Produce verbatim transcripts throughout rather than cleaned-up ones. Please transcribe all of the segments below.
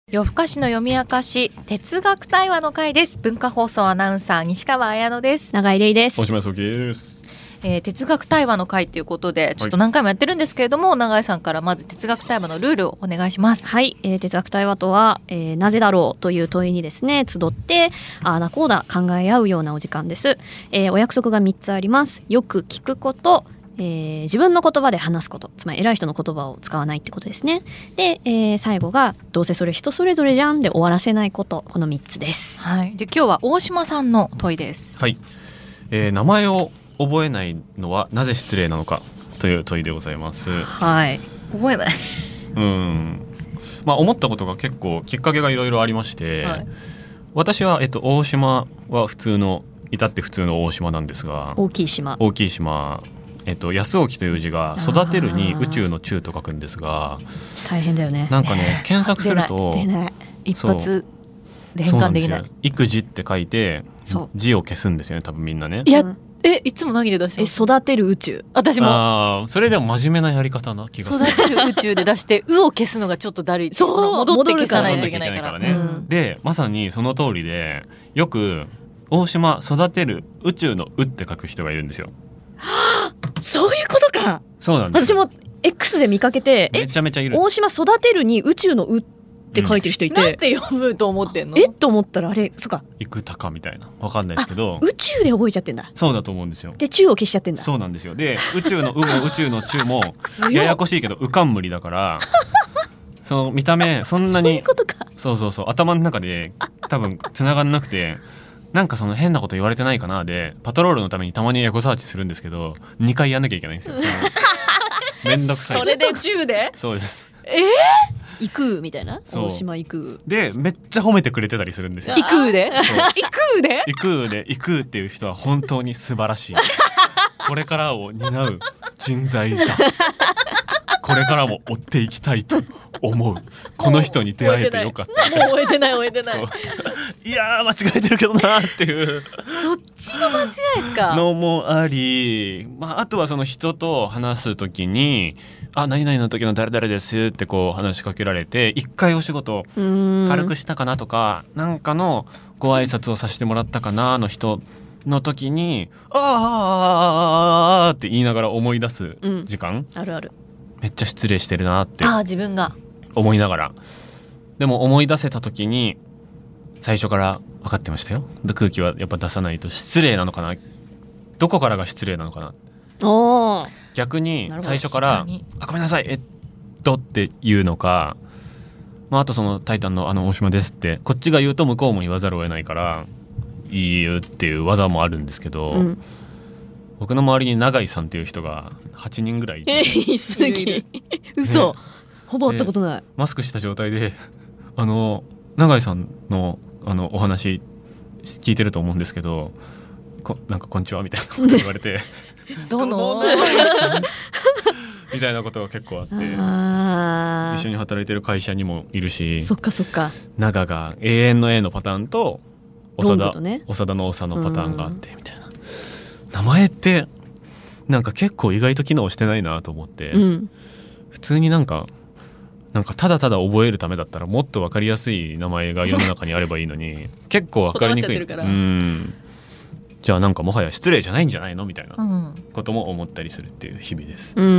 夜更かしの読み明かし哲学対話の会です。文化放送アナウンサー西川彩乃です。 永井玲です。 大島康之です。 えー、哲学対話の会ということでちょっと何回もやってるんですけれども、はい、永井さんからまず哲学対話のルールをお願いします。 はい、えー、哲学対話とは、えー、なぜだろうという問いにですね集ってあーなこうだ考え合うようなお時間です。えー、お約束がみっつあります。よく聞くこと、えー、自分の言葉で話すこと、つまり偉い人の言葉を使わないってことですね。で、えー、最後がどうせそれ人それぞれじゃんで終わらせないこと、このみっつです。 はい、で今日は大島さんの問いです。 はい、えー、名前を覚えないのはなぜ失礼なのかという問いでございます。 はい、覚えないうんまあ思ったことが結構きっかけがいろいろありまして、はい、私は、えっと、大島は普通の至って普通の大島なんですが、 大きい島大きい島えっと、安沖という字が育てるに宇宙の宙と書くんですが、 大変だよね。 なんかね検索すると出ない出ない一発で変換できない。 育児って書いて字を消すんですよね多分みんなね。 いや、えいつも何で出してます？ え育てる宇宙。 私もあそれでも真面目なやり方な気がする。 育てる宇宙で出してうを消すのがちょっとだるい。そう戻って消さないといけないからね、 うん、でまさにその通りでよく大島育てる宇宙のうって書く人がいるんですよ。 そういうことか。 そうなんです。 私も X で見かけてめちゃめちゃいる。 大島育てるに宇宙のうって書いてる人いて、 うん、なんて読むと思ってんの？ えっと思ったらあれそうか生田かみたいなわかんないですけど宇宙で覚えちゃってんだ。 そうだと思うんですよ。 で宙を消しちゃってんだ。 そうなんですよ。で宇宙のうも宇宙の宙もややこしいけどうかんむりだからその見た目そんなにそういうことか。 そうそうそう頭の中で多分繋がんなくてなんかその変なこと言われてないかなでパトロールのためにたまにエゴサーチするんですけどにかいやんなきゃいけないんですよ。そのめんどくさい。 それで宇宙でそうです。 えー行くみたいな。大島行くでめっちゃ褒めてくれてたりするんですよ。 行くで行くで行くで行くっていう人は本当に素晴らしいこれからを担う人材だこれからも追っていきたいと思うこの人に出会えてよかった。 もう終えてない終えてない。 いやー間違えてるけどなーっていうそっちの間違いですかのもあり、まあ、あとはその人と話すときにあ何々の時の誰々ですってこう話しかけられて一回お仕事軽くしたかなとかなんかのご挨拶をさせてもらったかなの人の時にあーあーあーあーあーって言いながら思い出す時間、 うん、あるある。 めっちゃ失礼してるなってあ自分が思いながらでも思い出せた時に最初から分かってましたよ。空気はやっぱ出さないと失礼なのかなどこからが失礼なのかな。 お逆に最初からあごめんなさいえっとって言うのか、まあ、あとそのタイタンのあの大島ですってこっちが言うと向こうも言わざるを得ないからいいよっていう技もあるんですけど、うん、僕の周りに永井さんっていう人がはちにんぐらいいて、 えー、すげ嘘、ね、ほぼ会ったことない。 マスクした状態であの永井さんのあのお話聞いてると思うんですけどこなんかこんにちはみたいなこと言われてどのみたいなことが結構あってあ一緒に働いてる会社にもいるしそっかそっか長が永遠の A のパターンと長田、 ね、 長田の長のパターンがあってみたいな。名前ってなんか結構意外と機能してないなと思って、うん、普通になんかなんかただただ覚えるためだったらもっと分かりやすい名前が世の中にあればいいのに結構分かりにくい。うんじゃあなんかもはや失礼じゃないんじゃないのみたいなことも思ったりするっていう日々です、 うん、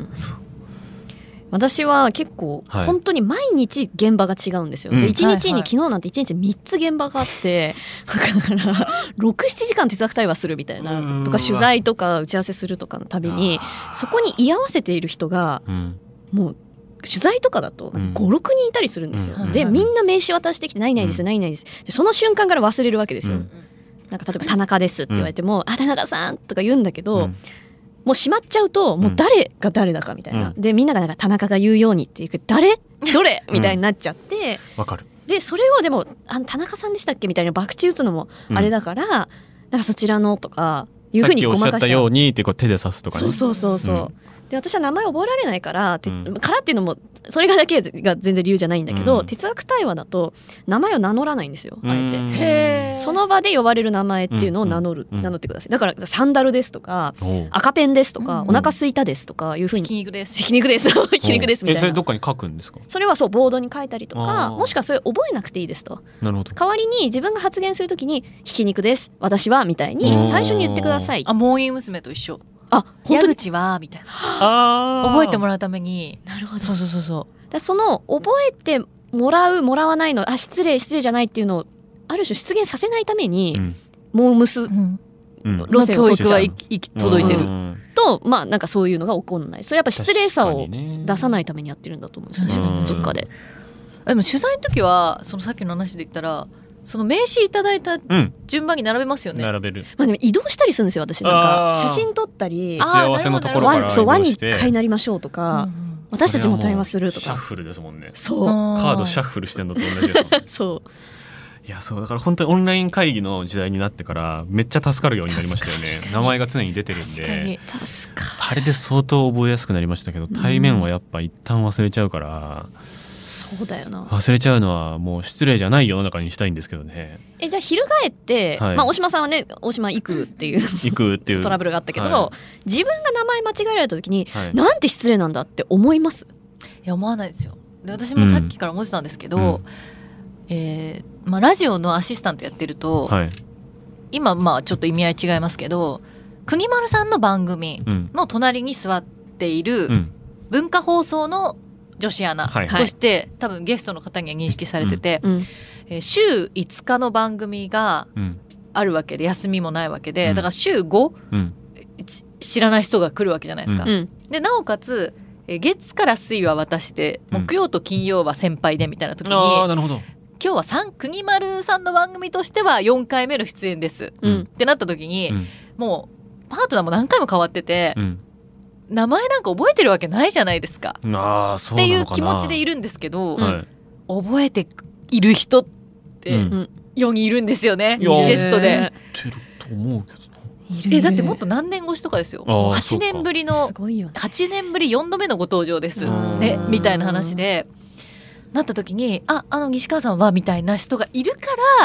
そう私は結構本当に毎日現場が違うんですよ、はい、でいちにちに昨日なんていちにちみっつ現場があってだからろく、ななじかん哲学対話するみたいなとか取材とか打ち合わせするとかのたびにそこに居合わせている人がもう取材とかだとご、ろくにんいたりするんですよ、うん、でみんな名刺渡してきて何々です何々ですでその瞬間から忘れるわけですよ、うん、なんか例えば田中ですって言われても、うん、あ田中さんとか言うんだけど、うんもう閉まっちゃうともう誰が誰だかみたいな、うん、でみんながなんか田中が言うようにっていう誰どれみたいになっちゃってわ、うん、かるでそれをでもあの田中さんでしたっけみたいな博打打つのもあれだから、うん、なんかそちらのとかいうふうにごまかしちゃう。 さっきおっしゃったようにってこう手で指すとかねそうそうそうそう、うん、 で私は名前覚えられないから、 うん、 からっていうのもそれがだけが全然理由じゃないんだけど、 うん、 哲学対話だと名前を名乗らないんですよ、あえて。 へー。 その場で呼ばれる名前っていうのを名乗る、 うん、 名乗ってください。だからサンダルですとか赤ペンですとか、 うん、 お腹すいたですとかいうふうに、 ひき肉ですひき肉ですひき肉ですみたいな。 えそれどっかに書くんですか？ それはそうボードに書いたりとか、もしくはそれ覚えなくていいですと。 なるほど。 代わりに自分が発言するときにひき肉です私はみたいに最初に言ってください。 あ、モーニング娘。と一緒。 あ、本当に矢口はみたいな、 あ覚えてもらうために。 なるほど。 そうそうそうそう。 だその覚えてもらうもらわないの、あ失礼失礼じゃないっていうのをある種出現させないために、うん、モームス路線を教育は行き届いてると、まあなんかそういうのが起こんない。それやっぱ失礼さを出さないためにやってるんだと思うんですよね、どっかで。 でも取材の時はそのさっきの話で言ったらその名刺いただいた順番に並べますよね、 うん、並べる。 まあでも移動したりするんですよ私。なんか写真撮ったり、 打ち合わせのところから移動してそう輪に一回なりましょうとか、うん、私たちも対話するとか。 シャッフルですもんね。 そうカードシャッフルしてんのと同じですもんねそういやそうだから本当にオンライン会議の時代になってからめっちゃ助かるようになりましたよね。名前が常に出てるんで。 確かに助かる。 あれで相当覚えやすくなりましたけど、対面はやっぱ一旦忘れちゃうから、うん、 そうだよな。 忘れちゃうのはもう失礼じゃない世の中にしたいんですけどね。 えじゃあ翻って、はい、まあ、大島さんはね大島行くっていう行くっていうトラブルがあったけど、はい、自分が名前間違えられた時に、はい、なんて失礼なんだって思います？ いや思わないですよ。で私もさっきから思ってたんですけど、うんえーまあ、ラジオのアシスタントやってると、はい、今まあちょっと意味合い違いますけど国丸さんの番組の隣に座っている文化放送の女子アナとして、はい、多分ゲストの方には認識されてて、うんえー、週いつかの番組があるわけで休みもないわけで、うん、だから週ご、うん、知らない人が来るわけじゃないですか、うん、でなおかつ月から水は私で木曜と金曜は先輩でみたいな時に、うん、あーなるほど今日はさん国丸さんの番組としてはよんかいめの出演です、うん、ってなった時に、うん、もうパートナーも何回も変わってて、うん、名前なんか覚えてるわけないじゃないですかあそうなのかなっていう気持ちでいるんですけど、はい、覚えている人ってよにんいるんですよね、ゲストで。 覚えてると思うけどえだってもっと何年越しとかですよ。はちねんぶりのはちねんぶりよんどめのご登場ですねみたいな話でなった時にああの西川さんはみたいな人がいるから、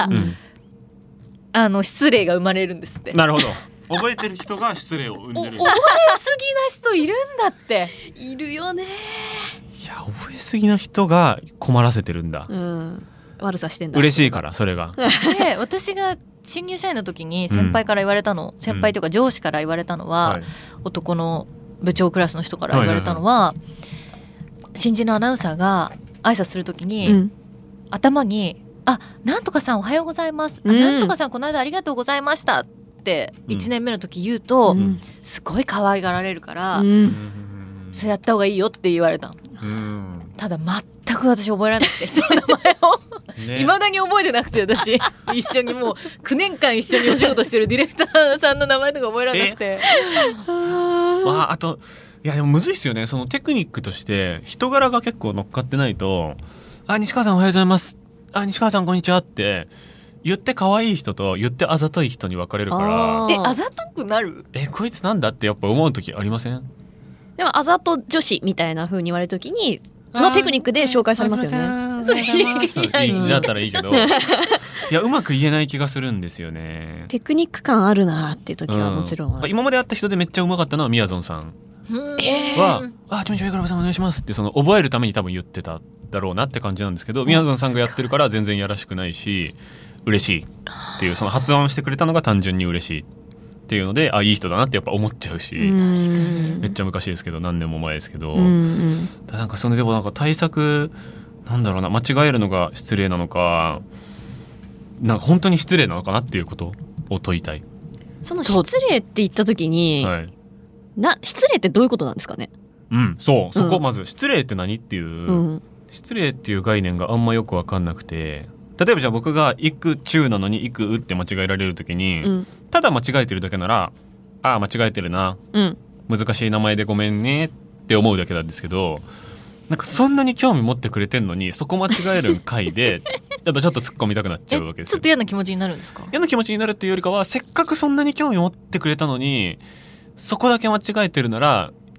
うん、あの失礼が生まれるんですって。 なるほど覚えてる人が失礼を生んでる覚えすぎな人いるんだっているよね。 いや覚えすぎな人が困らせてるんだ、 うん、悪さしてんだ。 嬉しいからそれがで私が新入社員の時に先輩から言われたの、うん、先輩というか上司から言われたのは、うん、男の部長クラスの人から言われたのは、はいはいはい、新人のアナウンサーが挨拶するときに、うん、頭にあなんとかさんおはようございます、うん、あなんとかさんこの間ありがとうございましたっていちねんめの時言うと、うん、すごい可愛がられるから、うん、そうやった方がいいよって言われたの、うん、ただ全く私覚えられなくて人の名前をいま、ね、だに覚えてなくて私一緒にもうきゅうねんかん一緒にお仕事してるディレクターさんの名前とか覚えられなくてあ, あといやでもむずいっすよね。そのテクニックとして人柄が結構乗っかってないとあ西川さんおはようございますあ西川さんこんにちはって言って可愛い人と言ってあざとい人に分かれるからえあざとくなるえこいつなんだってやっぱ思う時ありません？ でもあざと女子みたいな風に言われる時にのテクニックで紹介されますよね。 それいいだったらいいけどいやうまく言えない気がするんですよね。 テクニック感あるなっていう時はもちろん、 うん、今まで会った人でめっちゃうまかったのはみやぞんさんはあちょいちょいからさんお願いしますってその覚えるために多分言ってただろうなって感じなんですけどみやぞんさんがやってるから全然やらしくないし嬉しいっていうその発音してくれたのが単純に嬉しいっていうのであいい人だなってやっぱ思っちゃうしめっちゃ昔ですけど何年も前ですけどだなんかそれでもなんか対策なんだろうな間違えるのが失礼なのかなんか本当に失礼なのかなっていうことを問いたい。 その失礼って言った時に、はい、な失礼ってどういうことなんですかね。 うんそうそこ、うん、まず失礼って何っていう、うん、失礼っていう概念があんまよく分かんなくて例えばじゃあ僕が行く中なのに行くうって間違えられる時に、うん、ただ間違えてるだけならああ間違えてるな、うん、難しい名前でごめんねって思うだけなんですけどなんかそんなに興味持ってくれてんのにそこ間違える回でやっぱちょっと突っ込みたくなっちゃうわけですよ。 ちょっと嫌な気持ちになるんですか？ 嫌な気持ちになるっていうよりかはせっかくそんなに興味持ってくれたのにそこだけ間違えてるなら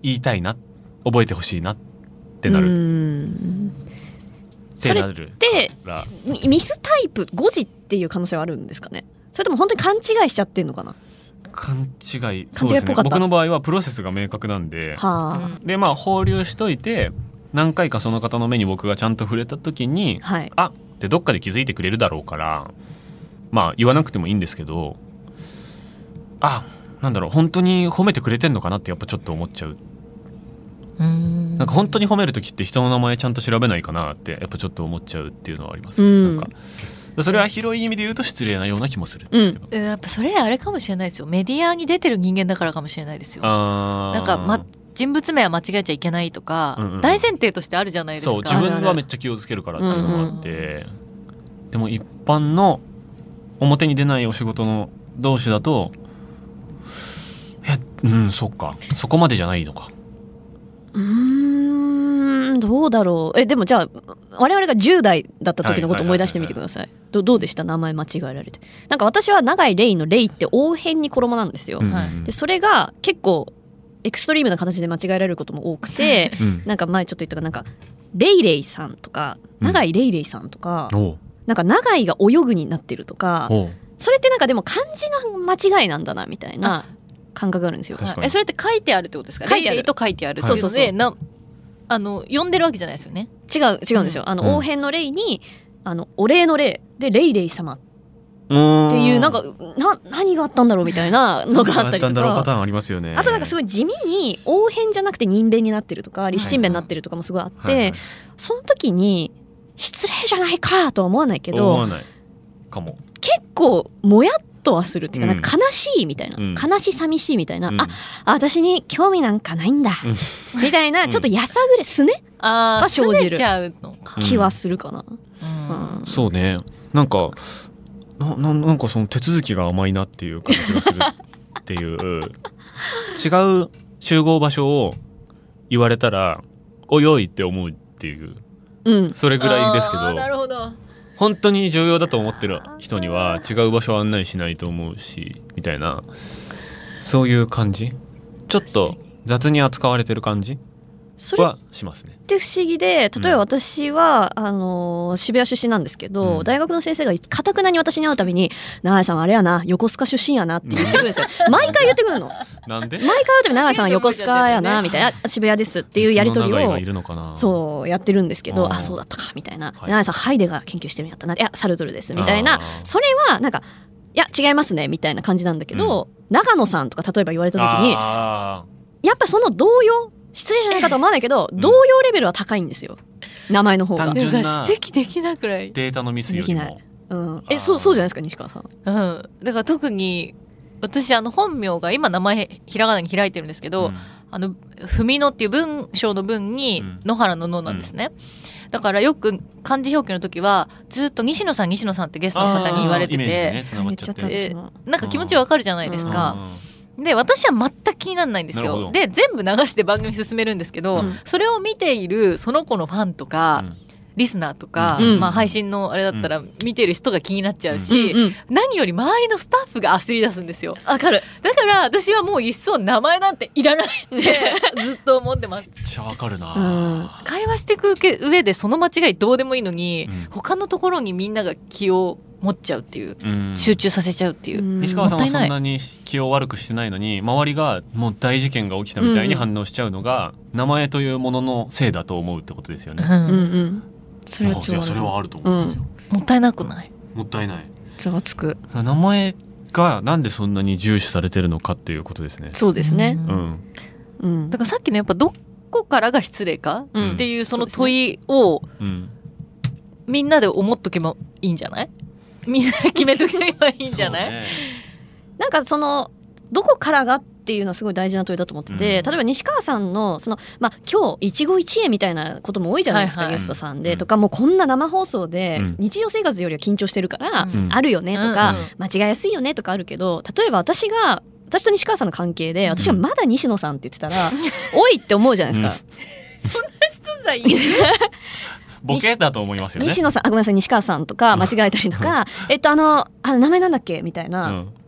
言いたいな、覚えてほしいなってなる。うんそれってミスタイプ誤字っていう可能性はあるんですかね。それとも本当に勘違いしちゃってんのかな。 勘違い、そうですね。僕の場合はプロセスが明確なんで、はあ、でまあ放流しといて何回かその方の目に僕がちゃんと触れた時に、はい、あってどっかで気づいてくれるだろうから、まあ言わなくてもいいんですけど、あ、なんだろう、本当に褒めてくれてんのかなってやっぱちょっと思っちゃう。うーん、なんか本当に褒める時って人の名前ちゃんと調べないかなってやっぱちょっと思っちゃうっていうのはあります、ね、うん、なんかそれは広い意味で言うと失礼なような気もするんですけど、 うん、やっぱそれあれかもしれないですよ。メディアに出てる人間だからかもしれないですよ。あ、なんか、ま、人物名は間違えちゃいけないとか、うんうん、大前提としてあるじゃないですか。 そう、自分はめっちゃ気をつけるからっていうのもあって、うんうん、でも一般の表に出ないお仕事の同士だと、いや、うん、そっか、そこまでじゃないのか。 うーん、どうだろう。え、でもじゃあ我々がじゅう代だった時のこと思い出してみてください。ど, どうでした？名前間違えられて。なんか私は永井レイのレイって応変に衣なんですよ、うんうん、でそれが結構エクストリームな形で間違えられることも多くて、うん、なんか前ちょっと言ったかなんかレイレイさんとか永井レイレイさんとか、うん、なんか永井が泳ぐになってるとか、それってなんかでも漢字の間違いなんだなみたいな感覚があるんですよ。 え、それって書いてあるってことですか？ 書いてあるレイレイと書いてある。 そうそうそう。 なあの呼んでるわけじゃないですよね。 違う違うんですよ、うん、あの応変のレイにあのお礼の礼でレイレイ様っていうなんかな何があったんだろうみたいなのがあったりとか、 何があったんだろうパターンありますよね。 あとなんかすごい地味に応変じゃなくて人弁になってるとか立身弁になってるとかもすごいあって、はいはいはい、その時に失礼じゃないかとは思わないけど、 思わないかも。 結構もやっとはするっていうか、なんか悲しいみたいな、うん、悲し寂しいみたいな、うん、あ私に興味なんかないんだ、うん、みたいなちょっとやさぐれすねが生じる気はするかな、 うんうん、そうね。なんか な, な, なんかその手続きが甘いなっていう感じがするっていう違う集合場所を言われたらおいおいって思うっていう、うん、それぐらいですけど、 なるほど。 本当に重要だと思ってる人には違う場所を案内しないと思うしみたいな、そういう感じ、ちょっと雑に扱われてる感じはしますね。 って不思議で、例えば私は、うん、あの渋谷出身なんですけど、うん、大学の先生がかたくなに私に会うたびに永井さんはあれやな横須賀出身やなって言ってくるんですよ毎回言ってくるの。 なんで？ 毎回会うたび永井さんは横須賀やなみたいな、渋谷ですっていうやり取りをそうやってるんですけど、あそうだったかみたいな、はい、永井さんハイデガー研究してるんやったな、いやサルトルですみたいな、それはなんかいや違いますねみたいな感じなんだけど、うん、長野さんとか例えば言われた時にやっぱその動揺、失礼じゃないかと思わないけど、うん、動揺レベルは高いんですよ、名前の方が。 単純な指摘できなくらいデータのミスよりもできない、うん、えそうそうじゃないですか西川さん、 うん、だから特に私あの本名が今名前ひらがなに開いてるんですけど、うん、あの文野っていう文章の文に野原の野なんですね、うん、だからよく漢字表記の時はずっと西野さん西野さんってゲストの方に言われてて、ね、なんか気持ちわかるじゃないですか、うん、で私は全く気にならないんですよ。で全部流して番組進めるんですけど、うん、それを見ているその子のファンとか、うんリスナーとか、うんまあ、配信のあれだったら見てる人が気になっちゃうし、うんうん、何より周りのスタッフが焦り出すんですよ。 わかる。 だから私はもういっそ名前なんていらないってずっと思ってます。 めっちゃわかるな、 うん、会話していく上でその間違いどうでもいいのに、うん、他のところにみんなが気を持っちゃうっていう、うん、集中させちゃうっていう、 西川さんはそんなに気を悪くしてないのに周りがもう大事件が起きたみたいに反応しちゃうのが、うん、名前というもののせいだと思うってことですよね、 うんうんうんそれはそれはあると思うんですよ、 うん、もったいなくない？ もったいない。 ざわつく。 名前がなんでそんなに重視されてるのかっていうことですね。 そうですね、 うんうん、だからさっきのやっぱどこからが失礼か、うん、っていうその問いを、うん、みんなで思っとけばいいんじゃない？みんなで決めとけばいいんじゃない？ね、 なんかそのどこからがっていうのはすごい大事な問いだと思ってて、うん、例えば西川さんのその、まあ、今日一期一会みたいなことも多いじゃないですか、はいはい、ゲストさんで、うん、とかもうこんな生放送で日常生活よりは緊張してるから、うん、あるよねとか、うん、間違いやすいよねとかあるけど、例えば私が私と西川さんの関係で私がまだ西野さんって言ってたら、うん、おいって思うじゃないですか、 うん、そんな人さいるボケだと思いますよね。 西野さん、あ、ごめんなさい、西川さんとか間違えたりとかえっとあのあの名前なんだっけみたいな、うん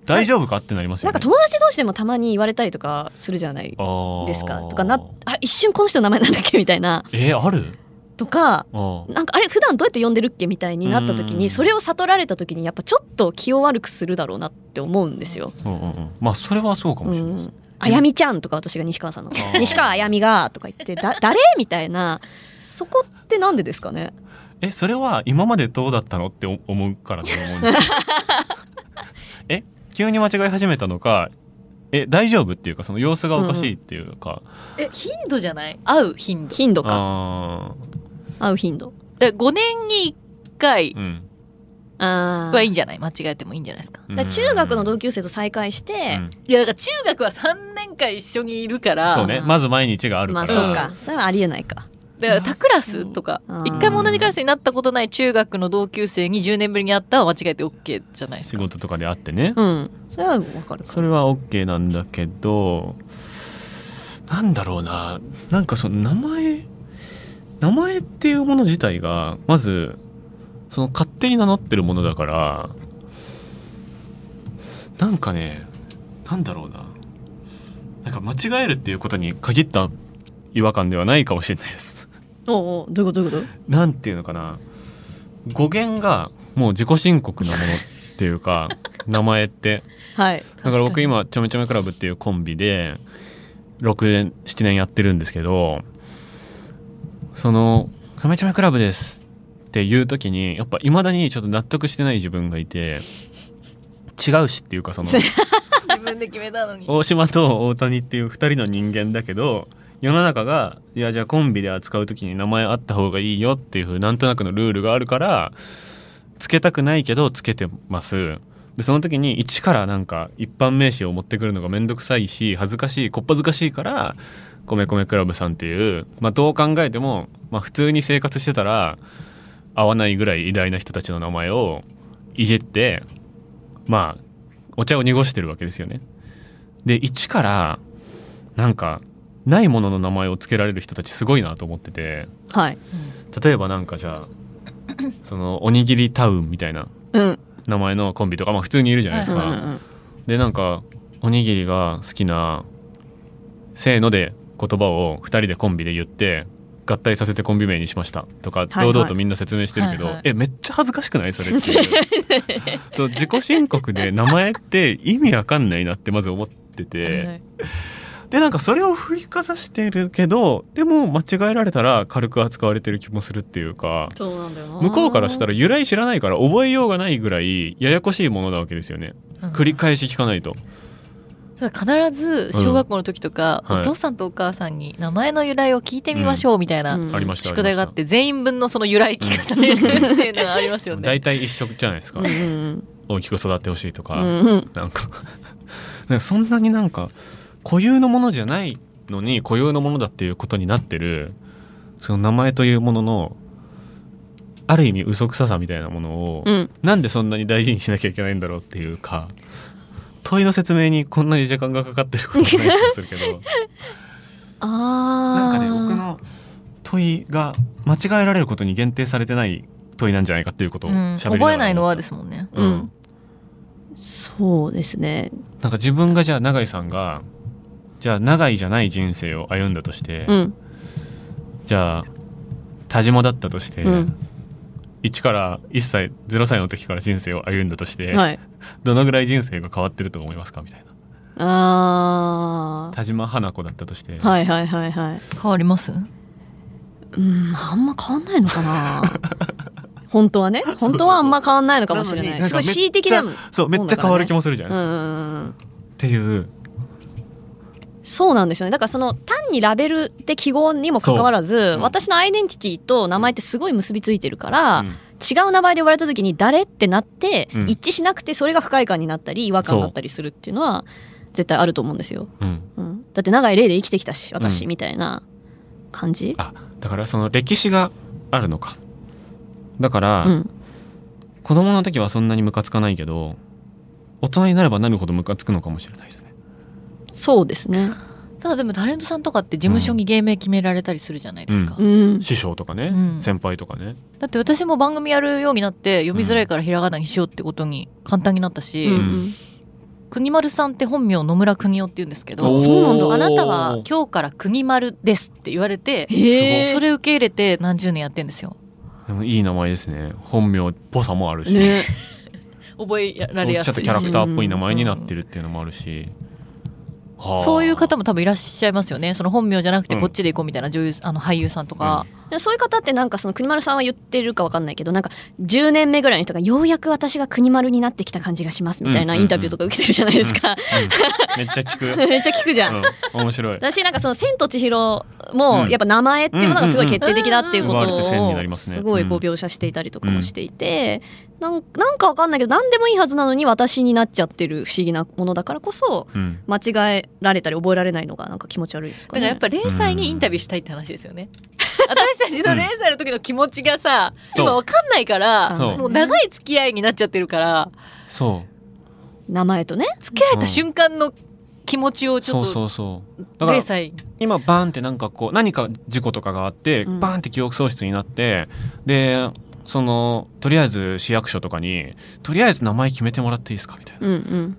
大丈夫かってなりますよね。 なんか友達同士でもたまに言われたりとかするじゃないですか。とかなあ一瞬この人の名前なんだっけみたいな。 えー、あるとかなんかあれ普段どうやって呼んでるっけみたいになった時にそれを悟られた時にやっぱちょっと気を悪くするだろうなって思うんですよ。 うんうんうん、まあそれはそうかもしれないです、うん、 あやみちゃんとか私が西川さんの西川あやみがとか言ってだ誰みたいなそこってなんでですかね。 えそれは今までどうだったのって思うからだと思うんですよえ急に間違い始めたのかえ大丈夫っていうかその様子がおかしいっていうか、 うん、え頻度じゃない会う頻度頻度かあ会う頻度えごねんにいっかいはいいんじゃない、間違えてもいいんじゃないですか。 だ中学の同級生と再会して、うん、 いやだから中学はさんねんかん一緒にいるからそうねまず毎日があるから、 まあそうかそれはありえないか。 だから他クラスとか一回も同じクラスになったことない中学の同級生にじゅうねんぶりに会ったら間違えて OK じゃないですか。 仕事とかで会ってね、 うん、それは分かるか。 それは OK なんだけどなんだろうななんかその名前名前っていうもの自体がまずその勝手に名乗ってるものだからなんかねなんだろうななんか間違えるっていうことに限った違和感ではないかもしれないですおうおうどういうことどういうこと。 なんていうのかな語源がもう自己申告なものっていうか名前ってはいだから僕今ちょめちょめクラブっていうコンビでろくねんななねんやってるんですけどそのちょめちょめクラブですっていう時にやっぱ未だにちょっと納得してない自分がいて違うしっていうかその自分で決めたのに大島と大谷っていうふたりの人間だけど世の中がいやじゃあコンビで扱う時に名前あった方がいいよっていう風なんとなくのルールがあるからつけたくないけどつけてます。でその時に一からなんか一般名詞を持ってくるのがめんどくさいし恥ずかしいこっぱずかしいから米米クラブさんっていう、まあ、どう考えても、まあ、普通に生活してたら合わないぐらい偉大な人たちの名前をいじってまあお茶を濁してるわけですよね。で一からなんかないものの名前を付けられる人たちすごいなと思ってて、 はい、 例えばなんかじゃあそのおにぎりタウンみたいな名前のコンビとか、まあ、普通にいるじゃないですか、うんうんうん、でなんかおにぎりが好きなせーので言葉をふたりでコンビで言って合体させてコンビ名にしましたとか堂々とみんな説明してるけど、はいはい、えめっちゃ恥ずかしくないそれっていうそう自己申告で名前って意味わかんないなってまず思ってて、はい、でなんかそれを振りかざしてるけどでも間違えられたら軽く扱われてる気もするっていうかそうなんだよな向こうからしたら由来知らないから覚えようがないぐらいややこしいものなわけですよね、うん、繰り返し聞かないと。 必ず小学校の時とか、うんはい、お父さんとお母さんに名前の由来を聞いてみましょうみたいな宿題があって全員分のその由来聞かされるっていうのがありますよね。 大体一緒じゃないですか大きく育ってほしいとか、 うんうん、 なんかそんなになんか固有のものじゃないのに固有のものだっていうことになってるその名前というもののある意味嘘くささみたいなものを、うん、なんでそんなに大事にしなきゃいけないんだろうっていうか問いの説明にこんなに時間がかかってることない気がするけどあなんかね僕の問いが間違えられることに限定されてない問いなんじゃないかっていうことを喋りながら、うん、 覚えないのはですもんね、 うんうん、そうですね。 なんか自分がじゃあ永井さんがじゃあ永井じゃない人生を歩んだとして、 うん、 じゃあ田島だったとして、うん、いちからいっさいゼロさいの時から人生を歩んだとして、 はい、 どのぐらい人生が変わってると思いますかみたいな。 あ田島花子だったとして、 はいはいはいはい、 変わります？ うんあんま変わんないのかな本当はね本当はあんま変わんないのかもしれない。すごい恣意的なもんだからね。 そうめっちゃ変わる気もするじゃないですか、 うんうんうん、 っていうそうなんですよね。だからその単にラベルで記号にもかかわらず、うん、私のアイデンティティと名前ってすごい結びついてるから、うん、違う名前で呼ばれた時に誰ってなって、うん、一致しなくてそれが不快感になったり違和感だったりするっていうのは絶対あると思うんですよ、 うんうん、だって長い例で生きてきたし私、うん、みたいな感じ。 あだからその歴史があるのか。だから、うん、子供の時はそんなにムカつかないけど大人になればなるほどムカつくのかもしれないですね。 そうですね。 ただでもタレントさんとかって事務所に芸名決められたりするじゃないですか、 うん、 師匠とかね、うん、先輩とかね。 だって私も番組やるようになって読みづらいからひらがなにしようってことに簡単になったし、うん、 国丸さんって本名野村邦夫って言うんですけど、 そうなんだ。 あなたは今日から国丸ですって言われて、それ受け入れて何十年やってんですよ。 でもいい名前ですね。本名っぽさもあるし、 ね、 覚えられやすいし、 ちょっとキャラクターっぽい名前になってるっていうのもあるし、 うん、そういう方も多分いらっしゃいますよね。その本名じゃなくてこっちで行こうみたいな女優、あの俳優さんとか、 うん、そういう方ってなんかその国丸さんは言ってるか分かんないけど、なんかじゅうねんめぐらいの人がようやく私が国丸になってきた感じがしますみたいなインタビューとか受けてるじゃないですか、 うんうんうん、めっちゃ聞くめっちゃ聞くじゃん、 うん、面白い。 私なんかその千と千尋もやっぱ名前っていうものがすごい決定的だっていうことをすごいこう描写していたりとかもしていて、なんなんか分かんないけど何でもいいはずなのに私になっちゃってる不思議なものだからこそ、うん、間違えられたり覚えられないのがなんか気持ち悪いですかね。 だからやっぱ零細にインタビューしたいって話ですよね、うん、私たちの零細の時の気持ちがさ、うん、今分かんないからもう長い付き合いになっちゃってるから、 そう名前とね付けられた瞬間の気持ちをちょっと、 うん、そうそうそうだから今バーンってなんかこう何か事故とかがあって、うん、バーンって記憶喪失になってでそのとりあえず市役所とかにとりあえず名前決めてもらっていいですかみたいな、うんうん、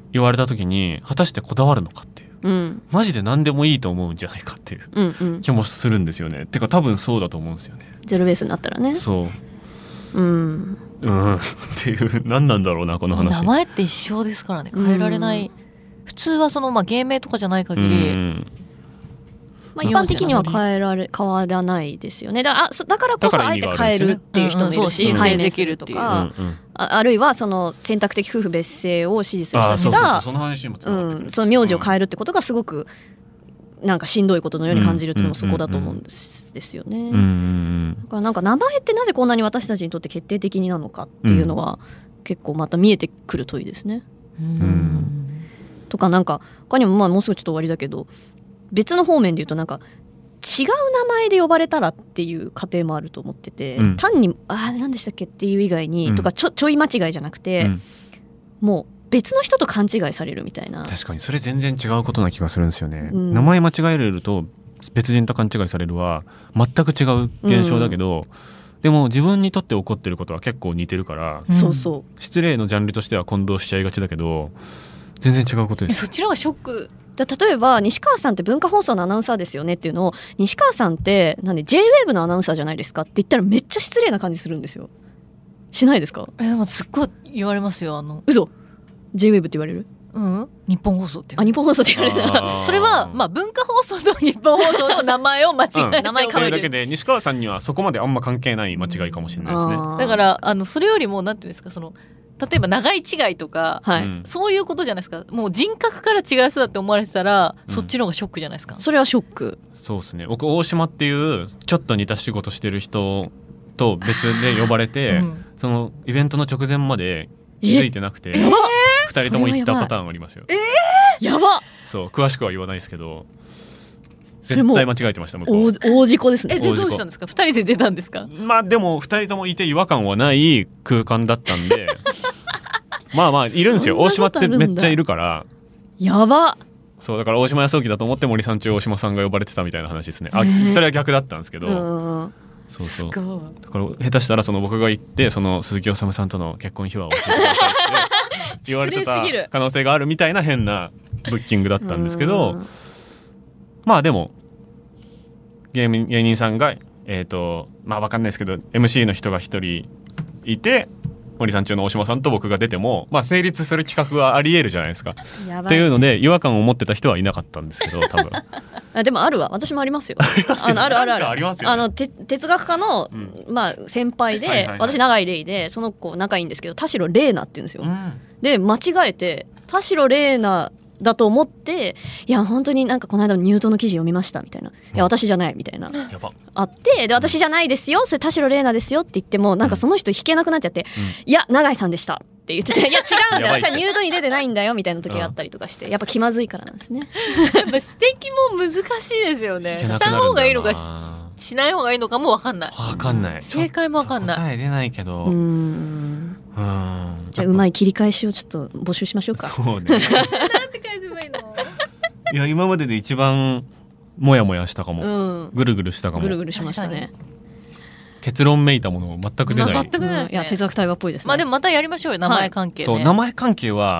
言われた時に果たしてこだわるのかっていう、うん、マジで何でもいいと思うんじゃないかっていう気もするんですよね、うんうん、てか多分そうだと思うんですよね。 ゼロベースになったらね。 そううんうんっていう何なんだろうなこの話。 名前って一生ですからね、変えられない、うん、普通はその、まあ、芸名とかじゃない限り、うんまあ、一般的には変えられ変わらないですよね。だから、あ、だからこそあえて変えるっていう人もいるし、改名できるとか、うんうん、あ, あるいはその選択的夫婦別姓を支持する人たちがその名字を変えるってことがすごくなんかしんどいことのように感じるっていうのもそこだと思うんですよね。だからなんか名前ってなぜこんなに私たちにとって決定的になのかっていうのは結構また見えてくる問いですね。うんうんとかなんか他にもまあもうすぐちょっと終わりだけど別の方面で言うとなんか違う名前で呼ばれたらっていう過程もあると思ってて、うん、単にああ何でしたっけっていう以外に、うん、とかちょ、ちょい間違いじゃなくて、うん、もう別の人と勘違いされるみたいな。 確かにそれ全然違うことな気がするんですよね、うん、名前間違えられると別人と勘違いされるは全く違う現象だけど、うん、でも自分にとって起こってることは結構似てるから、 うん、そうそう失礼のジャンルとしては混同しちゃいがちだけど全然違うことです。 そっちの方がショックだ。例えば西川さんって文化放送のアナウンサーですよねっていうのを西川さんってなんで ジェイウェーブ のアナウンサーじゃないですかって言ったらめっちゃ失礼な感じするんですよ。しないですか？ えでもすっごい言われますよ。あの嘘 ジェイウェーブ って言われる？ うん日本放送ってあ日本放送って言われたそれは、まあ、文化放送と日本放送の名前を間違え、うん、 名前変えるだけで西川さんにはそこまであんま関係ない間違いかもしれないですね。 だからあのそれよりもなんていうんですかその例えば長い違いとか、はい、そういうことじゃないですか。もう人格から違う人だって思われてたら、うん、そっちの方がショックじゃないですか。 それはショック。 そうですね。僕大島っていうちょっと似た仕事してる人と別で呼ばれて、うん、そのイベントの直前まで気づいてなくてふたりとも行ったパターンありますよ。 えー、やば。 そう詳しくは言わないですけど絶対間違えてました。向こう大事故ですね。 えでどうしたんですか？ふたりで出たんですか？ まあでもふたりともいて違和感はない空間だったんでまあまあいるんですよ。大島ってめっちゃいるからやば。 そうだから大島康之だと思って森さん中大島さんが呼ばれてたみたいな話ですね。あそれは逆だったんですけどうんそうそうだから下手したらその僕が行ってその鈴木おさむさんとの結婚秘話を教えてくださいって言われてた可能性があるみたいな変なブッキングだったんですけどまあでも芸人さんがえっとまあ分かんないですけど エムシー の人が一人いて森さん中の大島さんと僕が出ても、まあ、成立する企画はありえるじゃないですか。っていうので違和感を持ってた人はいなかったんですけど多分あでもあるわ。私もありますよ。あのあるあるあるありますよ、ね、あのて哲学科の、うんまあ、先輩で、はいはいはい、私永井玲でその子仲いいんですけど田代玲奈って言うんですよ、うん、で間違えて田代玲奈だと思っていや本当になんかこの間の入党の記事読みましたみたいな、いや私じゃないみたいな、うん、あってで私じゃないですよそれ田代玲奈ですよって言ってもなんかその人引けなくなっちゃって、うん、いや永井さんでしたって言ってていや違うんだよ私は入党に出てないんだよみたいな時があったりとかしてやっぱ気まずいからなんですね。 やっぱ指摘も難しいですよね。した方がいいのか し, しない方がいいのかも分かんない。 分かんない。 正解も分かんない。 答え出ないけどうーんうんじゃあうまい切り返しをちょっと募集しましょうか。 そうね。 なんて返せばいいの？ いや今までで一番モヤモヤしたかも、うん、ぐるぐるしたかも。 ぐるぐるしましたね。 結論めいたもの全く出ない。 全く出ないですね。 いや哲学対話っぽいですね。 まあでもまたやりましょうよ名前関係、ねそう名前関係は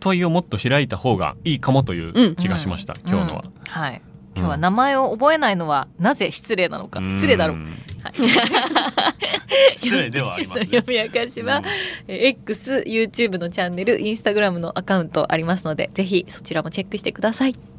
問いをもっと開いた方がいいかもという気がしました、うん、今日のは、うん、 はい今日は名前を覚えないのはなぜ失礼なのか、うん、失礼だろう、はい、 失礼ではありますね。 読み明かしは、うん、X、YouTube のチャンネル、Instagram のアカウントありますのでぜひそちらもチェックしてください。